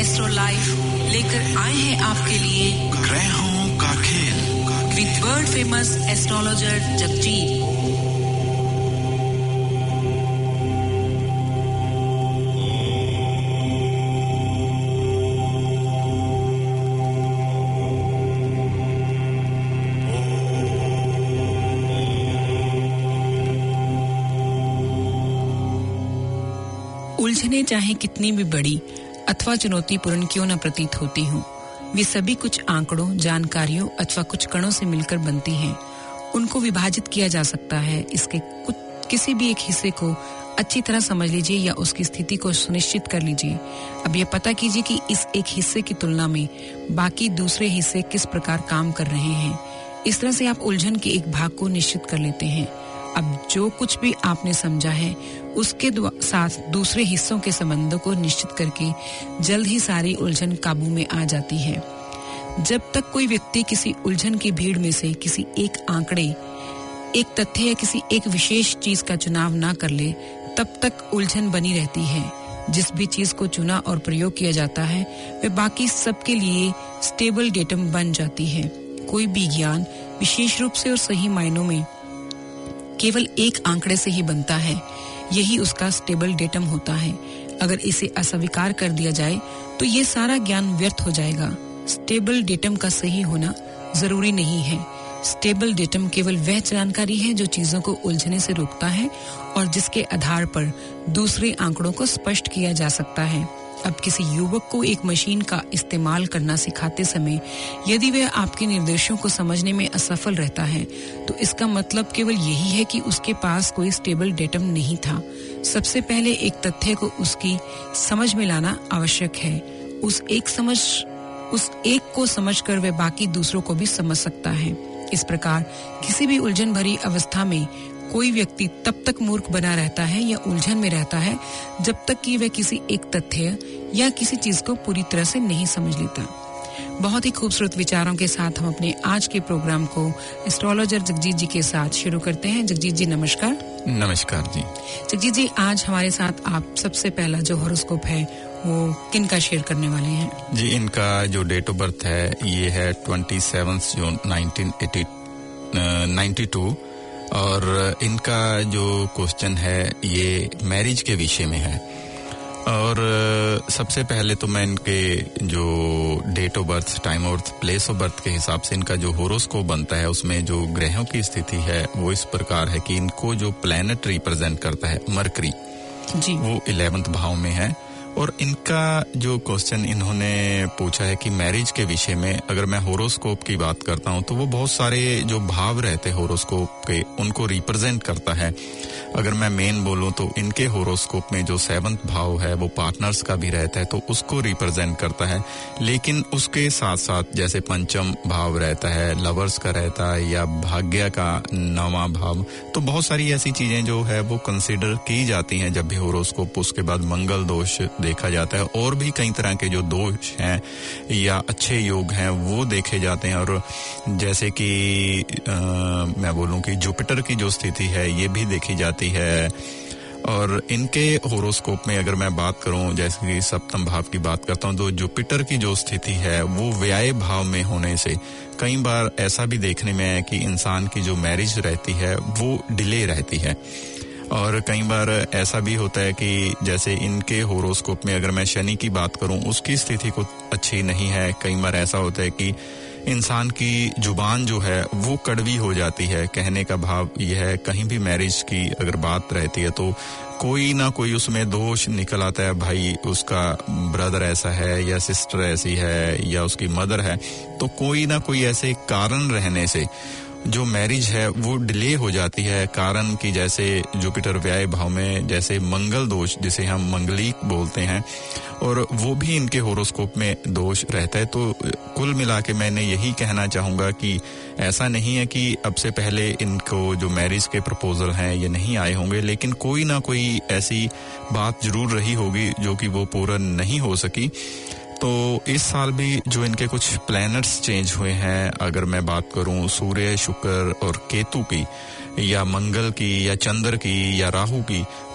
Astro life लेकर आए हैं आपके लिए ग्रहों का खेल with world famous astrologer Jagjit. उलझने चाहे कितनी भी बड़ी अथवा चुनौतीपूर्ण क्यों न प्रतीत होती हों, वे सभी कुछ आंकड़ों, जानकारियों अथवा कुछ कणों से मिलकर बनती हैं। उनको विभाजित किया जा सकता है। इसके किसी भी एक हिस्से को अच्छी तरह समझ लीजिए या उसकी स्थिति को सुनिश्चित कर लीजिए। अब ये पता कीजिए कि इस एक हिस्से की तुलना में बाकी दूसरे हिस्से किस प्रकार काम कर रहे हैं। इस तरह से आप उलझन के एक भाग को निश्चित कर लेते हैं। अब जो कुछ भी आपने समझा है उसके साथ दूसरे हिस्सों के संबंधों को निश्चित करके जल्द ही सारी उलझन काबू में आ जाती है। जब तक कोई व्यक्ति किसी उलझन की भीड़ में से किसी एक आंकड़े, एक तथ्य या किसी एक विशेष चीज का चुनाव ना कर ले, तब तक उलझन बनी रहती है। जिस भी चीज को चुना और प्रयोग किया जाता है वह बाकी सबके लिए स्टेबल डेटम बन जाती है। कोई भी ज्ञान विशेष रूप से और सही मायनों में केवल एक आंकड़े से ही बनता है। यही उसका स्टेबल डेटम होता है। अगर इसे अस्वीकार कर दिया जाए तो ये सारा ज्ञान व्यर्थ हो जाएगा। स्टेबल डेटम का सही होना जरूरी नहीं है। स्टेबल डेटम केवल वह जानकारी है जो चीजों को उलझने से रोकता है और जिसके आधार पर दूसरे आंकड़ों को स्पष्ट किया जा सकता है। अब किसी युवक को एक मशीन का इस्तेमाल करना सिखाते समय यदि वह आपके निर्देशों को समझने में असफल रहता है तो इसका मतलब केवल यही है कि उसके पास कोई स्टेबल डेटम नहीं था। सबसे पहले एक तथ्य को उसकी समझ में लाना आवश्यक है। उस एक को समझकर वह बाकी दूसरों को भी समझ सकता है। इस प्रकार किसी भी उलझन भरी अवस्था में कोई व्यक्ति तब तक मूर्ख बना रहता है या उलझन में रहता है जब तक कि वह किसी एक तथ्य या किसी चीज को पूरी तरह से नहीं समझ लेता। बहुत ही खूबसूरत विचारों के साथ हम अपने आज के प्रोग्राम को एस्ट्रोलॉजर जगजीत जी के साथ शुरू करते हैं। जगजीत जी नमस्कार। नमस्कार जी। जगजीत जी, आज हमारे साथ आप सबसे पहला जो हॉरोस्कोप है वो किन का शेयर करने वाले हैं? जी, इनका जो डेट ऑफ बर्थ है ये है 27 जून 1992 और इनका जो क्वेश्चन है ये मैरिज के विषय में है। और सबसे पहले तो मैं इनके जो date of birth, time of place of birth के हिसाब से इनका जो होरोस्कोप बनता है उसमें जो ग्रहों की स्थिति है वो इस प्रकार है कि इनको जो प्लैनेट रिप्रेजेंट करता है मरकरी जी, वो 11th भाव में है। और इनका जो क्वेश्चन इन्होंने पूछा है कि मैरिज के विषय में अगर मैं होरोस्कोप की बात करता हूं तो वो बहुत सारे जो भाव रहते हैं होरोस्कोप के उनको रिप्रेजेंट करता है। अगर मैं मेन बोलूं तो इनके होरोस्कोप में जो 7th भाव है वो पार्टनर्स का भी रहता है तो उसको रिप्रेजेंट करता है। लेकिन उसके साथ साथ जैसे पंचम भाव रहता है, लवर्स का रहता है या भाग्य का 9वां भाव, तो बहुत सारी ऐसी चीजें जो है वो कंसीडर की जाती हैं जब भी होरोस्कोप। उसके बाद मंगल दोष देखा जाता है और भी कई तरह के जो दोष हैं या अच्छे योग हैं वो देखे जाते हैं। और जैसे कि मैं बोलूं कि जुपिटर की जो स्थिति है ये भी देखी जाती है। और इनके होरोस्कोप में अगर मैं बात करूं, जैसे कि 7th भाव की बात करता हूं, तो जुपिटर की जो स्थिति है वो व्यय भाव में होने से कई बार ऐसा भी देखने में है कि इंसान की जो मैरिज रहती है वो डिले रहती है। और कई बार ऐसा भी होता है कि जैसे इनके होरोस्कोप में अगर मैं शनि की बात करूं उसकी स्थिति को अच्छी नहीं है। कई बार ऐसा होता है कि इंसान की जुबान जो है वो कड़वी हो जाती है। कहने का भाव यह है, कहीं भी मैरिज की अगर बात रहती है तो कोई ना कोई उसमें दोष निकल आता है। भाई उसका ब्रदर ऐसा है या सिस्टर ऐसी है या उसकी मदर है, तो कोई ना कोई ऐसे कारण रहने से जो मैरिज है वो डिले हो जाती है। कारण कि जैसे जुपिटर व्यय भाव में जैसे मंगल दोष जिसे हम मंगलिक बोलते हैं और वो भी इनके होरोस्कोप में दोष रहता है। तो कुल मिला के मैंने यही कहना चाहूंगा कि ऐसा नहीं है कि अब से पहले इनको जो मैरिज के प्रपोजल हैं ये नहीं आए होंगे, लेकिन कोई ना कोई ऐसी बात जरूर रही होगी जो कि वो पूरा नहीं हो सकी। तो इस साल भी जो इनके कुछ प्लैनेट्स चेंज हुए हैं, अगर मैं बात करूं सूर्य, शुक्र और केतु की या मंगल की या चंद्र की या राहु की,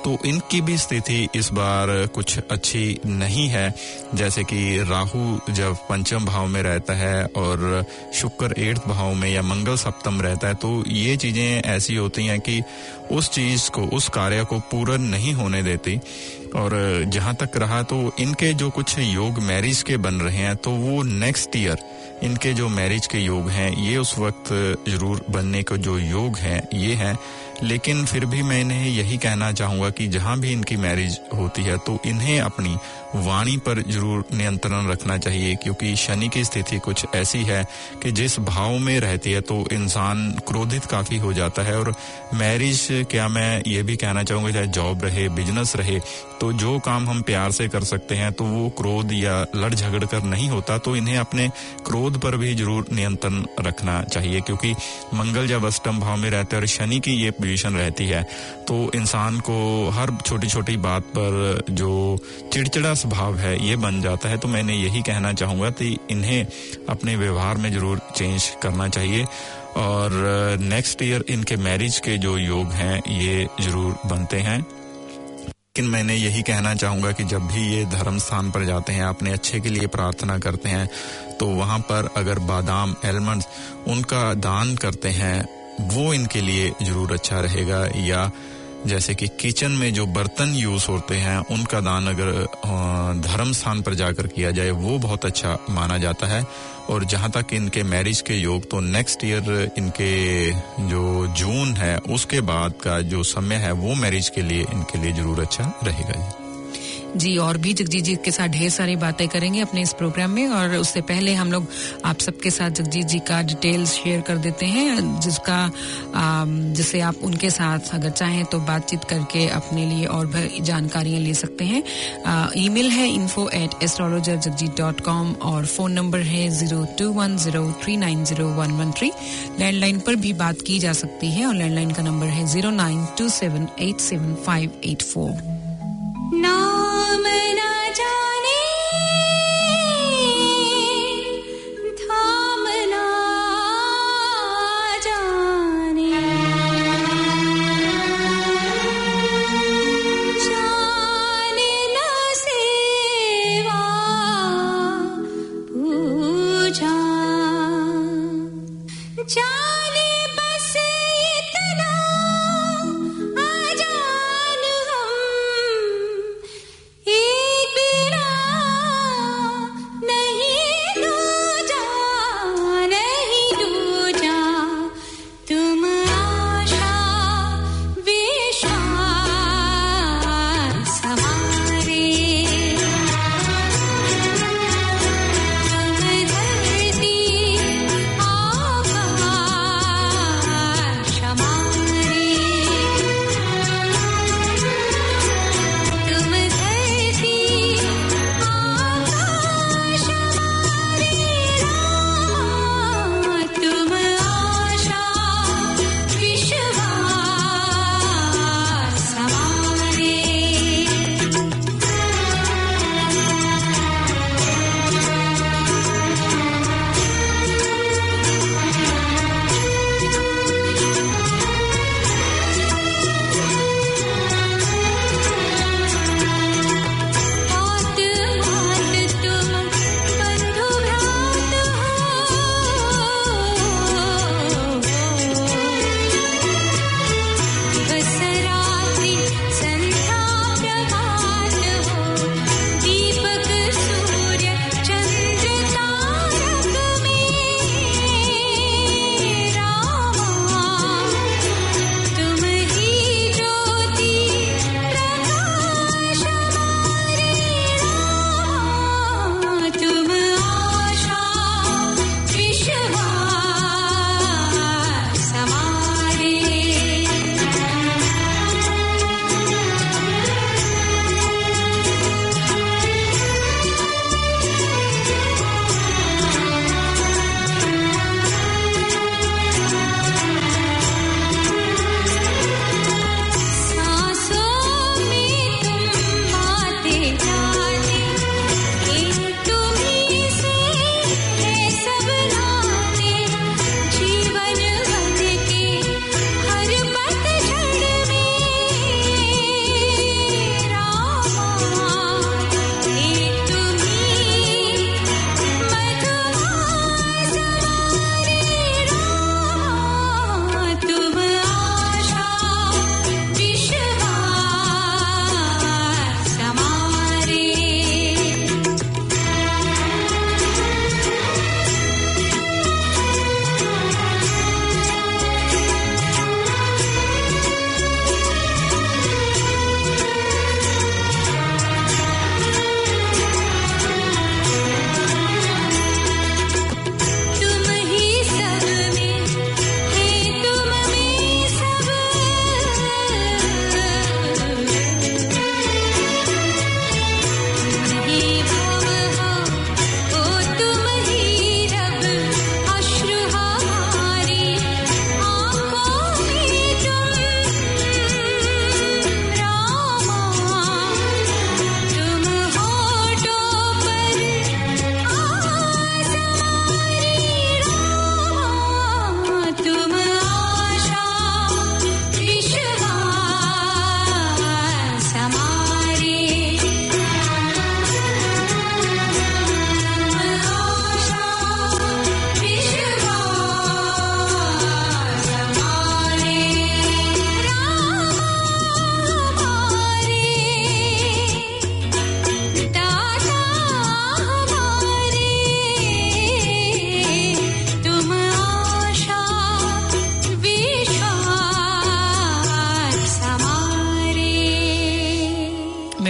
तो इनकी भी स्थिति इस बार कुछ अच्छी नहीं है। जैसे कि राहु जब पंचम भाव में रहता है और शुक्र 8th भाव में या मंगल सप्तम रहता है, तो ये चीजें ऐसी होती हैं कि उस चीज को, उस कार्य को पूर्ण नहीं होने देती। और जहां तक रहा तो इनके जो कुछ योग मैरिज के बन रहे हैं, तो वो नेक्स्ट ईयर इनके जो मैरिज के योग हैं ये उस वक्त जरूर बनने को जो योग हैं ये हैं। लेकिन फिर भी मैं इन्हें यही कहना चाहूंगा कि जहां भी इनकी मैरिज होती है तो इन्हें अपनी वाणी पर जरूर नियंत्रण रखना चाहिए, क्योंकि शनि की स्थिति कुछ ऐसी है कि जिस भाव में रहती है तो इंसान क्रोधित काफी हो जाता है। और मैरिज क्या, मैं ये भी कहना चाहूंगा, चाहे जॉब रहे, बिजनेस रहे, तो जो काम हम प्यार से कर सकते हैं तो वो क्रोध या लड़ झगड़ कर नहीं होता। तो इन्हें अपने क्रोध पर भी जरूर नियंत्रण रखना चाहिए, क्योंकि मंगल जब अष्टम भाव में रहते हैं और शनि की ये पोजीशन रहती है तो इंसान को हर छोटी छोटी बात पर जो चिड़चिड़ा स्वभाव है ये बन जाता है। तो मैंने यही कहना चाहूंगा कि इन्हें अपने व्यवहार में जरूर चेंज करना चाहिए। और नेक्स्ट ईयर इनके मैरिज के जो योग हैं ये जरूर बनते हैं। लेकिन मैंने यही कहना चाहूंगा कि जब भी ये धर्म स्थान पर जाते हैं, अपने अच्छे के लिए प्रार्थना करते हैं, तो वहां पर अगर बादाम, आलमंड्स उनका दान करते हैं वो इनके लिए जरूर अच्छा रहेगा। या जैसे कि किचन में जो बर्तन यूज होते हैं उनका दान अगर धर्म स्थान पर जाकर किया जाए वो बहुत अच्छा माना जाता है। और जहां तक इनके मैरिज के योग, तो नेक्स्ट ईयर इनके जो जून है उसके बाद का जो समय है वो मैरिज के लिए इनके लिए जरूर अच्छा रहेगा जी। और भी जगजीत जी के साथ ढेर सारी बातें करेंगे अपने इस प्रोग्राम में, और उससे पहले हम लोग आप सबके साथ जगजीत जी का डिटेल्स शेयर कर देते हैं, जिससे आप उनके साथ अगर चाहें तो बातचीत करके अपने लिए और भी जानकारियां ले सकते हैं। ईमेल है info@astrologerjagjit.com और फोन नंबर है 0210390113। लैंडलाइन पर भी बात की जा सकती है और लैंडलाइन का नंबर है 0927875584। नाम ना जाने धाम ना जाने, जाने ना सेवा पूजा, जाने बस इतना आजान हम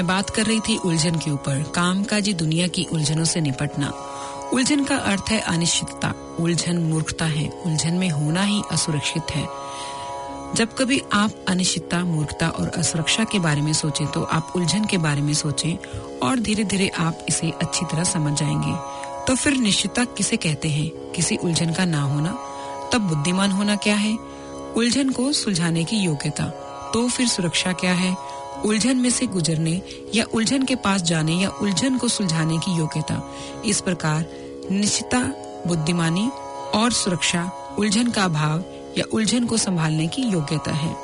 मैं बात कर रही थी उलझन के ऊपर, कामकाजी दुनिया की उलझनों से निपटना। उलझन का अर्थ है अनिश्चितता, उलझन मूर्खता है, उलझन में होना ही असुरक्षित है। जब कभी आप अनिश्चितता, मूर्खता और असुरक्षा के बारे में सोचें तो आप उलझन के बारे में सोचें और धीरे धीरे आप इसे अच्छी तरह समझ जाएंगे। तो फिर निश्चितता किसे कहते हैं? किसी उलझन का ना होना। तब बुद्धिमान होना क्या है? उलझन को सुलझाने की योग्यता। तो फिर सुरक्षा क्या है? उलझन में से गुजरने या उलझन के पास जाने या उलझन को सुलझाने की योग्यता। इस प्रकार निश्चितता, बुद्धिमानी और सुरक्षा उलझन का अभाव या उलझन को संभालने की योग्यता है।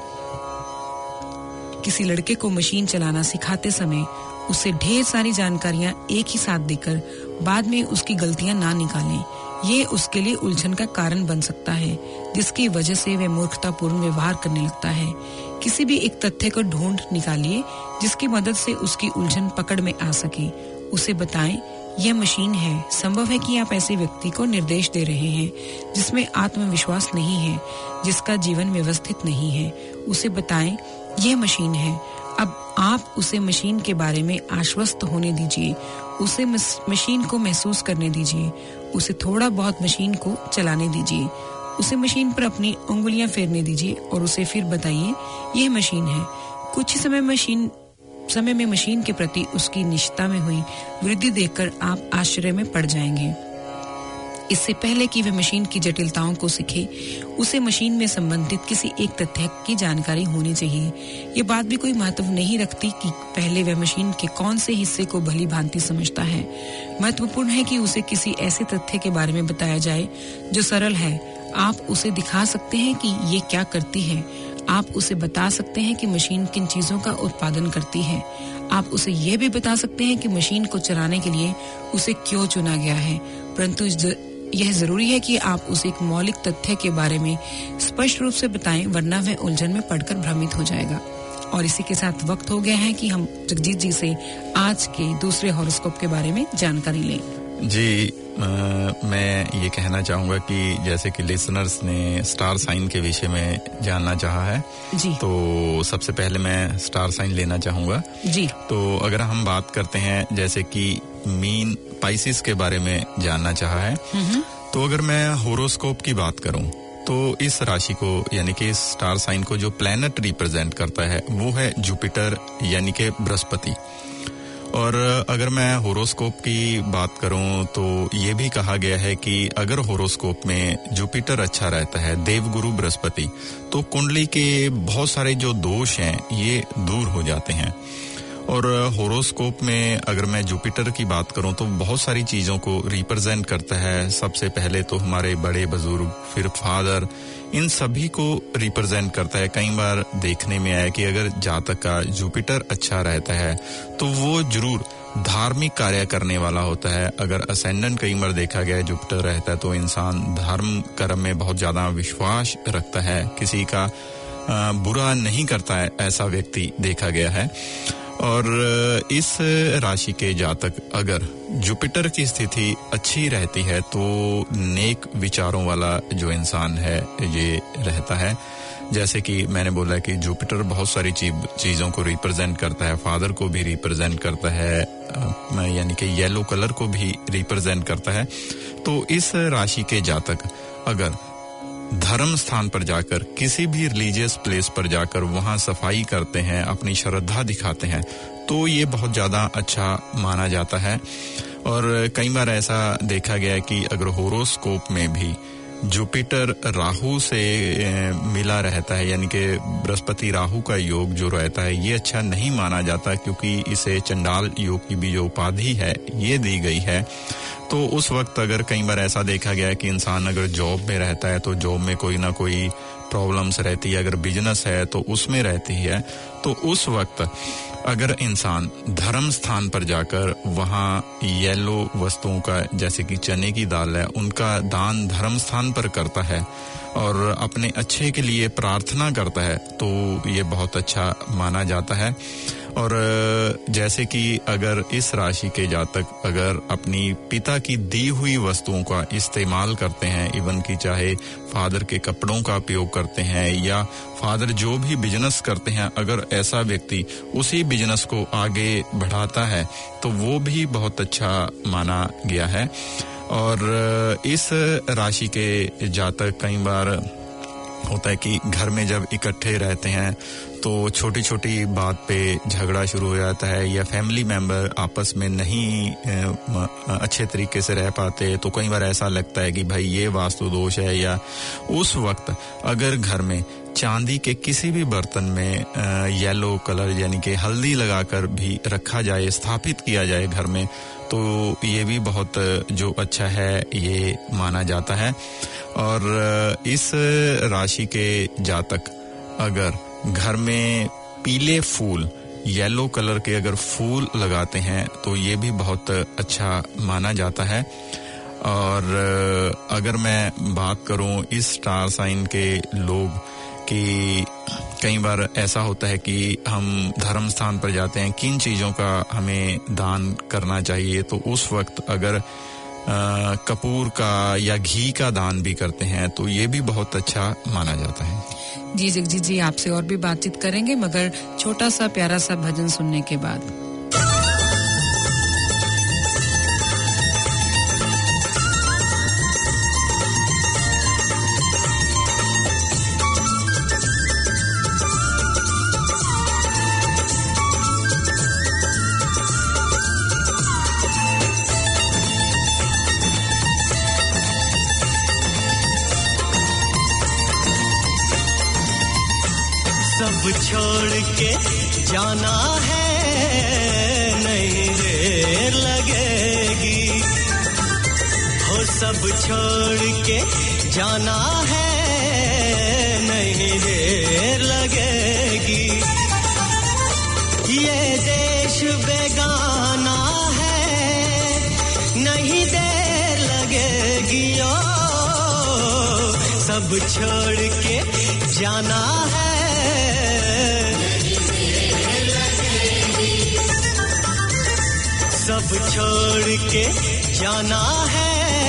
किसी लड़के को मशीन चलाना सिखाते समय उसे ढेर सारी जानकारियां एक ही साथ देकर बाद में उसकी गलतियां ना निकालें, ये उसके लिए उलझन का कारण बन सकता है, जिसकी वजह से वह मूर्खतापूर्ण व्यवहार करने लगता है। किसी भी एक तथ्य को ढूंढ निकालिए जिसकी मदद से उसकी उलझन पकड़ में आ सके। उसे बताएं, यह मशीन है। संभव है कि आप ऐसे व्यक्ति को निर्देश दे रहे हैं जिसमें आत्मविश्वास नहीं है, जिसका जीवन व्यवस्थित नहीं है। उसे बताएं, यह मशीन है। अब आप उसे मशीन के बारे में आश्वस्त होने दीजिए, उसे मशीन को महसूस करने दीजिए, उसे थोड़ा बहुत मशीन को चलाने दीजिए, उसे मशीन पर अपनी उंगलियां फेरने दीजिए और उसे फिर बताइए, यह मशीन है। कुछ ही समय में मशीन के प्रति उसकी निष्ठा में हुई वृद्धि देखकर आप आश्चर्य में पड़ जाएंगे। इससे पहले कि वह मशीन की जटिलताओं को सीखे, उसे मशीन में संबंधित किसी एक तथ्य की जानकारी होनी चाहिए। ये बात भी कोई महत्व नहीं रखती कि पहले वह मशीन के कौन से हिस्से को भली भांति समझता है। महत्वपूर्ण है कि उसे किसी ऐसे तथ्य के बारे में बताया जाए जो सरल है। आप उसे दिखा सकते हैं कि ये क्या करती है। आप उसे बता सकते हैं कि मशीन किन चीजों का उत्पादन करती है। आप उसे यह भी बता सकते हैं कि मशीन को चलाने के लिए उसे क्यों चुना गया है। परंतु यह जरूरी है कि आप उसे एक मौलिक तथ्य के बारे में स्पष्ट रूप से बताएं, वरना वह उलझन में पड़कर भ्रमित हो जाएगा। और इसी के साथ वक्त हो गया है कि हम जगजीत जी से आज के दूसरे हॉरोस्कोप के बारे में जानकारी लें। जी, मैं ये कहना चाहूंगा कि जैसे कि लिसनर्स ने स्टार साइन के विषय में जानना चाहा है जी, तो सबसे पहले मैं स्टार साइन लेना चाहूंगा जी। तो अगर हम बात करते हैं जैसे कि मीन पाइसिस के बारे में जानना चाहा है, तो अगर मैं होरोस्कोप की बात करूं तो इस राशि को यानी कि इस स्टार साइन को जो प्लैनेट रिप्रेजेंट करता है वो है जुपिटर यानी कि बृहस्पति। और अगर मैं होरोस्कोप की बात करूं तो ये भी कहा गया है कि अगर होरोस्कोप में जुपिटर अच्छा रहता है, देवगुरु बृहस्पति, तो कुंडली के बहुत सारे जो दोष हैं ये दूर हो जाते हैं। और होरोस्कोप में अगर मैं जुपिटर की बात करूं तो बहुत सारी चीजों को रिप्रेजेंट करता है। सबसे पहले तो हमारे बड़े बुजुर्ग, फिर फादर, इन सभी को रिप्रेजेंट करता है। कई बार देखने में आया कि अगर जातक का जुपिटर अच्छा रहता है तो वो जरूर धार्मिक कार्य करने वाला होता है। अगर असेंडेंट कई बार देखा गया जुपिटर रहता है तो इंसान धर्म कर्म में बहुत ज्यादा विश्वास रखता है, किसी का बुरा नहीं करता है, ऐसा व्यक्ति देखा गया है। और इस राशि के जातक अगर जुपिटर की स्थिति अच्छी रहती है तो नेक विचारों वाला जो इंसान है ये रहता है। जैसे कि मैंने बोला कि जुपिटर बहुत सारी चीजों को रिप्रेजेंट करता है, फादर को भी रिप्रेजेंट करता है, यानी कि येलो कलर को भी रिप्रेजेंट करता है। तो इस राशि के जातक अगर धर्म स्थान पर जाकर, किसी भी रिलीजियस प्लेस पर जाकर वहां सफाई करते हैं, अपनी श्रद्धा दिखाते हैं, तो ये बहुत ज्यादा अच्छा माना जाता है। और कई बार ऐसा देखा गया है कि अगर होरोस्कोप में भी जुपिटर राहु से मिला रहता है, यानी कि बृहस्पति राहु का योग जो रहता है, ये अच्छा नहीं माना जाता क्योंकि इसे चंडाल योग की भी जो उपाधि है ये दी गई है। तो उस वक्त अगर कई बार ऐसा देखा गया है कि इंसान अगर जॉब में रहता है तो जॉब में कोई ना कोई प्रॉब्लम्स रहती है, अगर बिजनेस है तो उसमें रहती है, तो उस वक्त अगर इंसान धर्म स्थान पर जाकर वहाँ येलो वस्तुओं का, जैसे कि चने की दाल है, उनका दान धर्म स्थान पर करता है और अपने अच्छे के लिए प्रार्थना करता है तो ये बहुत अच्छा माना जाता है। और जैसे कि अगर इस राशि के जातक अगर अपनी पिता की दी हुई वस्तुओं का इस्तेमाल करते हैं, इवन कि चाहे फादर के कपड़ों का उपयोग करते हैं या फादर जो भी बिजनेस करते हैं, अगर ऐसा व्यक्ति उसी बिजनेस को आगे बढ़ाता है तो वो भी बहुत अच्छा माना गया है। और इस राशि के जातक कई बार होता है कि घर में जब इकट्ठे रहते हैं तो छोटी छोटी बात पे झगड़ा शुरू हो जाता है, या फैमिली मेंबर आपस में नहीं अच्छे तरीके से रह पाते, तो कई बार ऐसा लगता है कि भाई ये वास्तु दोष है। या उस वक्त अगर घर में चांदी के किसी भी बर्तन में येलो कलर यानी कि हल्दी लगाकर भी रखा जाए, स्थापित किया जाए घर में, तो ये भी बहुत जो अच्छा है ये माना जाता है। और इस राशि के जातक अगर घर में पीले फूल, येलो कलर के अगर फूल लगाते हैं तो ये भी बहुत अच्छा माना जाता है। और अगर मैं बात करूं इस स्टार साइन के लोग कि कई बार ऐसा होता है कि हम धर्म स्थान पर जाते हैं, किन चीज़ों का हमें दान करना चाहिए, तो उस वक्त अगर कपूर का या घी का दान भी करते हैं तो ये भी बहुत अच्छा माना जाता है। जी जगजीत जी, आपसे और भी बातचीत करेंगे मगर छोटा सा प्यारा सा भजन सुनने के बाद। छोड़ के जाना है, नहीं देर लगेगी, हो सब छोड़ के जाना है, नहीं देर लगेगी, ये देश बेगाना है, नहीं देर लगेगी, ओ सब छोड़ के जाना है, सब छोड़ के जाना है,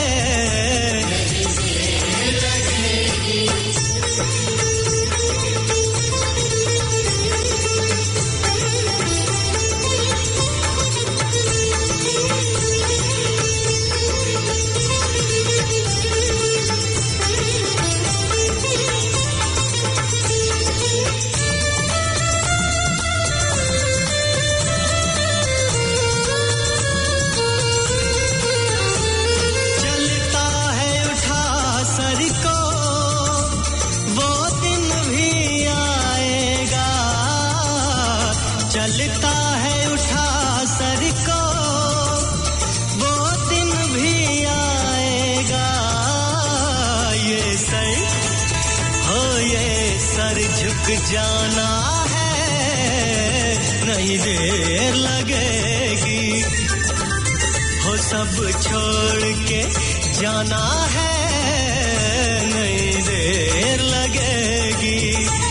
जाना है, नहीं देर लगेगी, हो सब छोड़ के जाना है, नहीं देर लगेगी,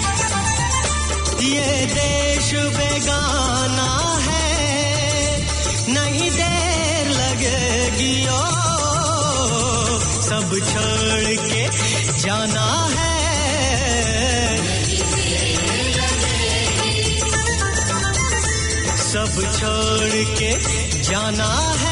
ये देश बेगाना है, नहीं देर लगेगी, ओ सब छोड़ के जाना है, सब छोड़ के जाना है,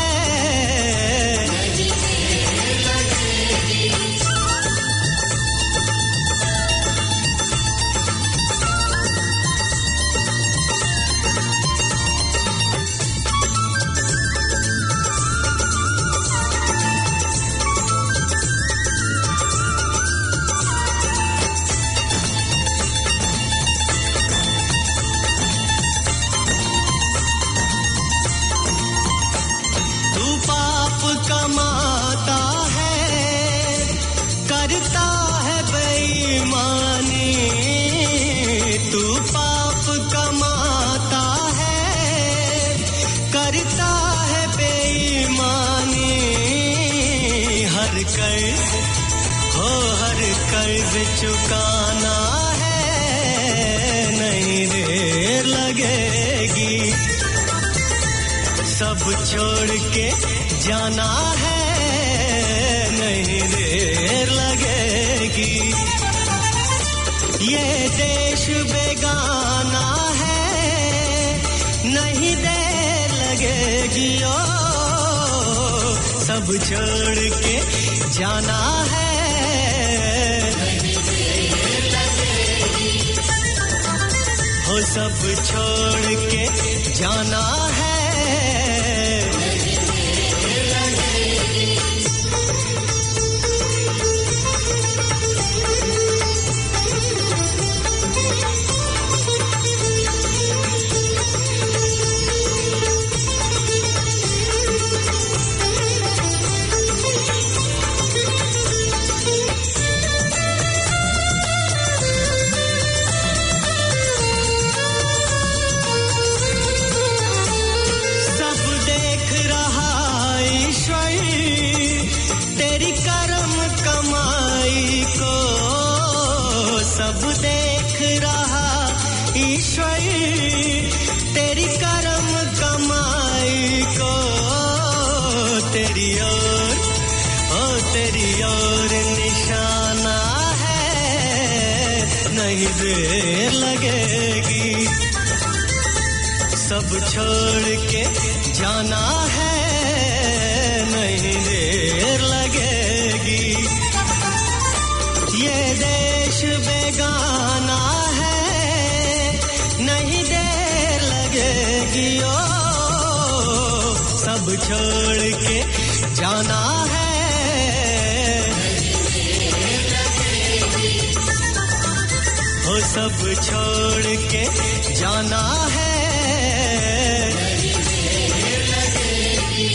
कमाता है, करता है बेईमानी, तू पाप कमाता है, करता है बेईमानी, हर कर्ज हो हर कर्ज चुकाना है, नहीं देर लगेगी, सब छोड़ के जाना है, नहीं देर लगेगी, ये देश बेगाना है, नहीं देर लगेगी ओ, सब छोड़ के जाना है, नहीं देर लगेगी, हो सब छोड़ के जाना है, नहीं देर लगेगी। सब देख रहा ईश्वर तेरी कर्म कमाई को, तेरी ओर निशाना है, नहीं देर लगेगी, सब छोड़ के जाना है, नहीं देर लगेगी, ये देश बेगाना है, नहीं देर लगेगी ओ, सब छोड़ के जाना है, नहीं देर लगेगी, हो सब छोड़ के जाना है, नहीं देर लगेगी।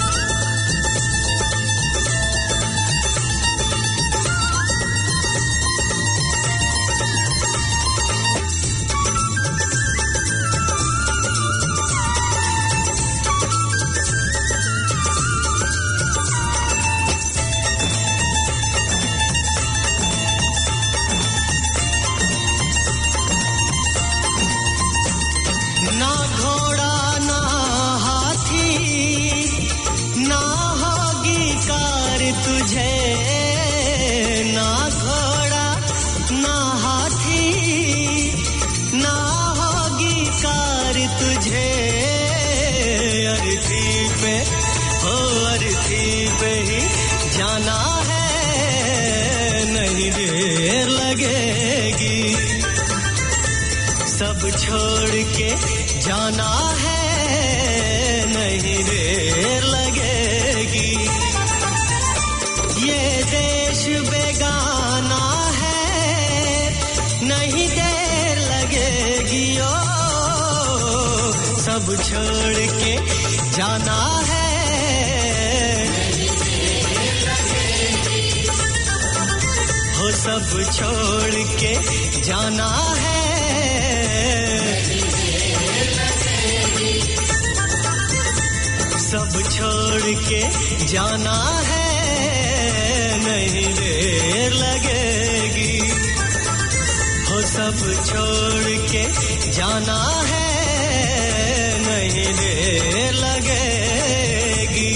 जाना है, नहीं देर लगेगी, सब छोड़ के जाना है, नहीं देर लगेगी, ये देश बेगाना है, नहीं देर लगेगी ओ, सब छोड़ के जाना है, हो सब छोड़ के जाना है, सब छोड़ के जाना है, नहीं देर लगेगी, हो सब छोड़ के जाना है, नहीं देर लगेगी।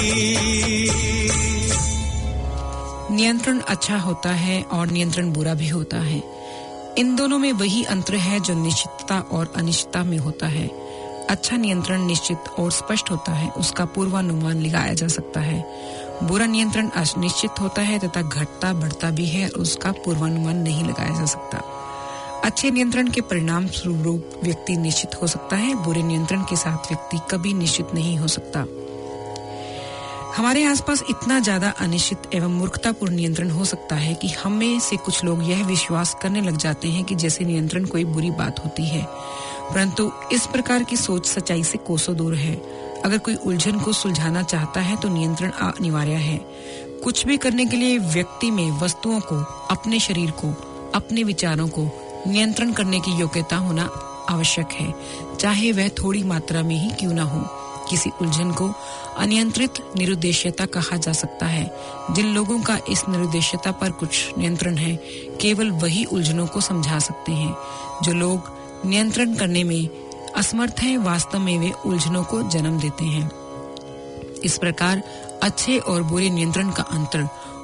नियंत्रण अच्छा होता है और नियंत्रण बुरा भी होता है। इन दोनों में वही अंतर है जो निश्चितता और अनिश्चितता में होता है। अच्छा नियंत्रण निश्चित और स्पष्ट होता है, उसका पूर्वानुमान लगाया जा सकता है। बुरा नियंत्रण अनिश्चित होता है तथा घटता बढ़ता भी है, उसका पूर्वानुमान नहीं लगाया जा सकता। अच्छे नियंत्रण के परिणाम स्वरूप व्यक्ति निश्चित हो सकता है, बुरे नियंत्रण के साथ व्यक्ति कभी निश्चित नहीं हो सकता। हमारे आसपास इतना ज्यादा अनिश्चित एवं मूर्खतापूर्ण नियंत्रण हो सकता है कि हम में से कुछ लोग यह विश्वास करने लग जाते हैं कि जैसे नियंत्रण कोई बुरी बात होती है, परंतु इस प्रकार की सोच सच्चाई से कोसों दूर है। अगर कोई उलझन को सुलझाना चाहता है तो नियंत्रण अनिवार्य है। कुछ भी करने के लिए व्यक्ति में वस्तुओं को, अपने शरीर को, अपने विचारों को नियंत्रण करने की योग्यता होना आवश्यक है, चाहे वह थोड़ी मात्रा में ही क्यों न हो। किसी उलझन को अनियंत्रित निरुद्देश्यता कहा जा सकता है। जिन लोगों का इस निरुद्देश्यता पर कुछ नियंत्रण है, केवल वही उलझनों को समझा सकते हैं। जो लोग नियंत्रण करने में असमर्थ हैं, वास्तव में वे उलझनों को जन्म देते हैं। इस प्रकार अच्छे और बुरे नियंत्रण का अंतर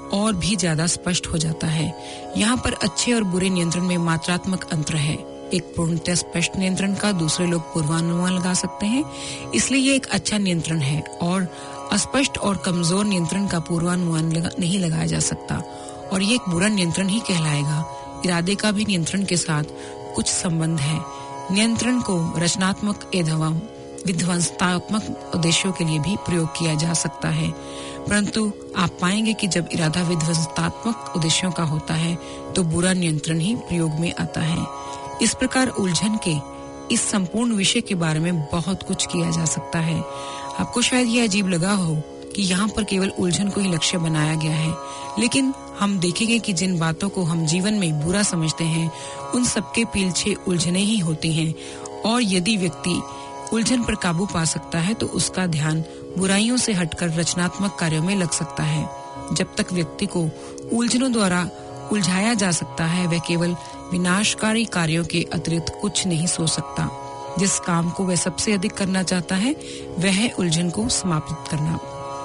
और भी ज्यादा स्पष्ट हो जाता है। यहाँ पर अच्छे और बुरे नियंत्रण में मात्रात्मक अंतर है। एक पूर्णतः स्पष्ट नियंत्रण का दूसरे लोग पूर्वानुमान लगा सकते हैं, इसलिए ये एक अच्छा नियंत्रण है, और अस्पष्ट और कमजोर नियंत्रण का पूर्वानुमान नहीं लगाया जा सकता, और ये एक बुरा नियंत्रण ही कहलाएगा। इरादे का भी नियंत्रण के साथ कुछ संबंध है। नियंत्रण को रचनात्मक एवं विध्वंसात्मक उद्देश्यों के लिए भी प्रयोग किया जा सकता है, परंतु आप पाएंगे कि जब इरादा विध्वंसात्मक उद्देश्यों का होता है तो बुरा नियंत्रण ही प्रयोग में आता है। इस प्रकार उलझन के इस संपूर्ण विषय के बारे में बहुत कुछ किया जा सकता है। आपको शायद यह अजीब लगा हो कि यहाँ पर केवल उलझन को ही लक्ष्य बनाया गया है, लेकिन हम देखेंगे कि जिन बातों को हम जीवन में बुरा समझते हैं उन सबके पीछे उलझने ही होती हैं, और यदि व्यक्ति उलझन पर काबू पा सकता है तो उसका ध्यान बुराइयों से हटकर रचनात्मक कार्यों में लग सकता है। जब तक व्यक्ति को उलझनों द्वारा उलझाया जा सकता है, वह केवल विनाशकारी कार्यों के अतिरिक्त कुछ नहीं सोच सकता। जिस काम को वह सबसे अधिक करना चाहता है वह है उलझन को समाप्त करना।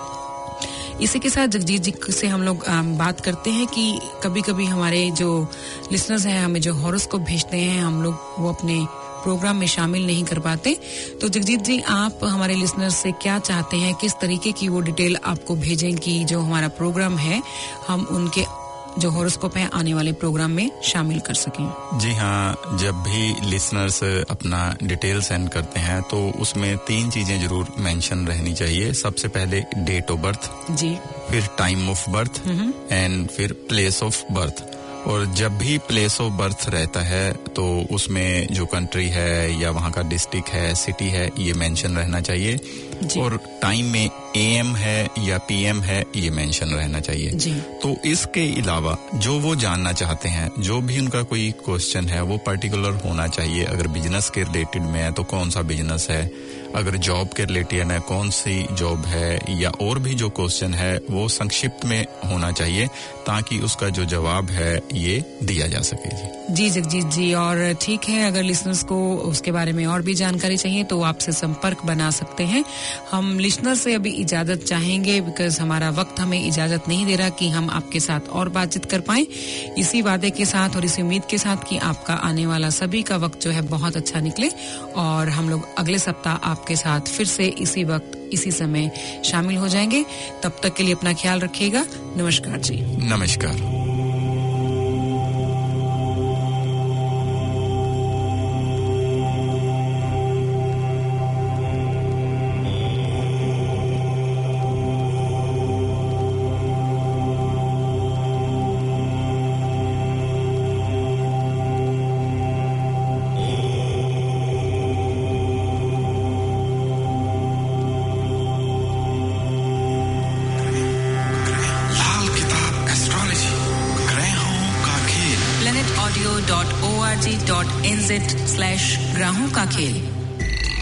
इसी के साथ जगजीत जी से हम लोग बात करते हैं कि कभी-कभी हमारे जो लिसनर्स हैं हमें जो हॉरोस्कोप भेजते हैं, हम लोग वो अपने प्रोग्राम में शामिल नहीं कर पाते। तो जगजीत जी, आप हमारे लिसनर्स से क्या चाहते हैं, किस तरीके की वो डिटेल आपको भेजें कि जो हमारा प्रोग्राम है हम उनके जो हॉरोस्कोप है आने वाले प्रोग्राम में शामिल कर सकें? जी हाँ, जब भी लिसनर्स अपना डिटेल सेंड करते हैं तो उसमें 3 चीजें जरूर मेंशन रहनी चाहिए। सबसे पहले डेट ऑफ बर्थ जी, फिर टाइम ऑफ बर्थ एंड फिर प्लेस ऑफ बर्थ। और जब भी प्लेस ऑफ बर्थ रहता है तो उसमें जो कंट्री है या वहाँ का डिस्ट्रिक्ट है, सिटी है, ये मेंशन रहना चाहिए। और टाइम में AM है या PM है, ये मेंशन रहना चाहिए जी। तो इसके अलावा जो वो जानना चाहते हैं, जो भी उनका कोई क्वेश्चन है, वो पर्टिकुलर होना चाहिए। अगर बिजनेस के रिलेटेड में है तो कौन सा बिजनेस है, अगर जॉब के रिलेटेड है कौन सी जॉब है, या और भी जो क्वेश्चन है वो संक्षिप्त में होना चाहिए ताकि उसका जो जवाब है ये दिया जा सके जी। जगजीत जी, और ठीक है, अगर लिसनर्स को उसके बारे में और भी जानकारी चाहिए तो आपसे संपर्क बना सकते हैं। हम लिसनर से अभी इजाजत चाहेंगे बिकॉज हमारा वक्त हमें इजाजत नहीं दे रहा कि हम आपके साथ और बातचीत कर पाएं। इसी वादे के साथ और इसी उम्मीद के साथ कि आपका आने वाला सभी का वक्त जो है बहुत अच्छा निकले, और हम लोग अगले सप्ताह आपके साथ फिर से इसी वक्त इसी समय शामिल हो जाएंगे। तब तक के लिए अपना ख्याल रखिएगा। नमस्कार जी। नमस्कार। planetaudio.org.nz/ग्राहों का खेल।